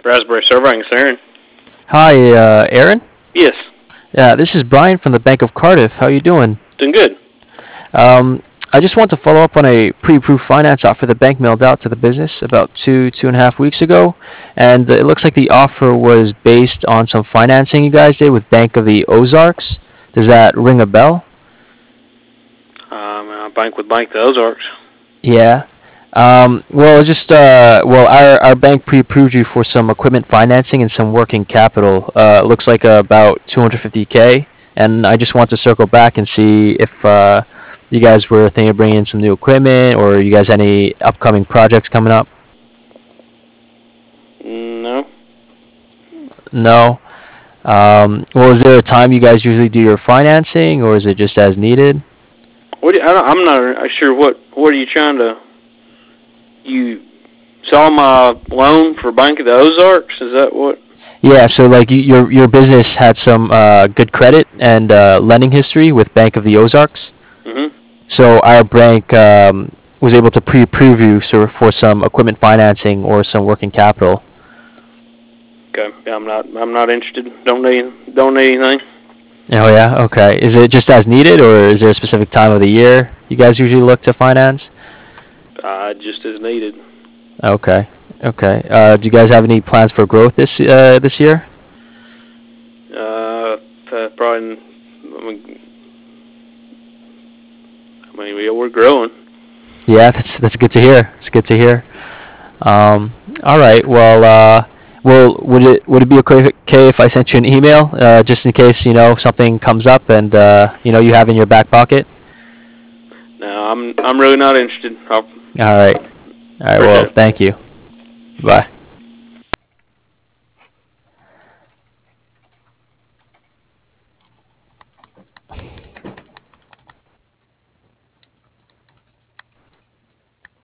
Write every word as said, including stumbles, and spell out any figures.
Raspberry server, I can Aaron. Hi, uh, Aaron. Yes, Yeah, this is Brian from the Bank of Cardiff. How you doing? doing good. Um, I just want to follow up on a pre-approved finance offer the bank mailed out to the business about two, two and a half weeks ago, and it looks like the offer was based on some financing you guys did with Bank of the Ozarks. Does that ring a bell? Um, I bank with Bank the Ozarks. Yeah. Um, well, just uh, well, our our bank pre-approved you for some equipment financing and some working capital. Uh, it looks like uh, about two hundred fifty k, and I just want to circle back and see if uh, you guys were thinking of bringing in some new equipment, or you guys had any upcoming projects coming up. No. No. Um, well, is there a time you guys usually do your financing, or is it just as needed? What? Do you, I don't, I'm not sure. What? What are you trying to? You saw my loan for Bank of the Ozarks. Is that what? Yeah, so like you, your your business had some uh, good credit and uh, lending history with Bank of the Ozarks. Mhm. So our bank um, was able to pre-approve you so for some equipment financing or some working capital. Okay. Yeah, I'm not. I'm not interested. Don't need. Don't need anything. Oh yeah, okay. Is it just as needed, or is there a specific time of the year you guys usually look to finance? Uh, just as needed. Okay, okay. Uh, do you guys have any plans for growth this uh, this year? Uh, uh, probably. I mean, I mean, we, we're growing. Yeah, that's that's good to hear. It's good to hear. Um, all right. Well, uh, well, would it would it be okay okay if I sent you an email uh, just in case you know something comes up and uh, you know you have in your back pocket? No, I'm. I'm really not interested. I'll, All right. All right. Well, Appreciate it. thank you. Bye.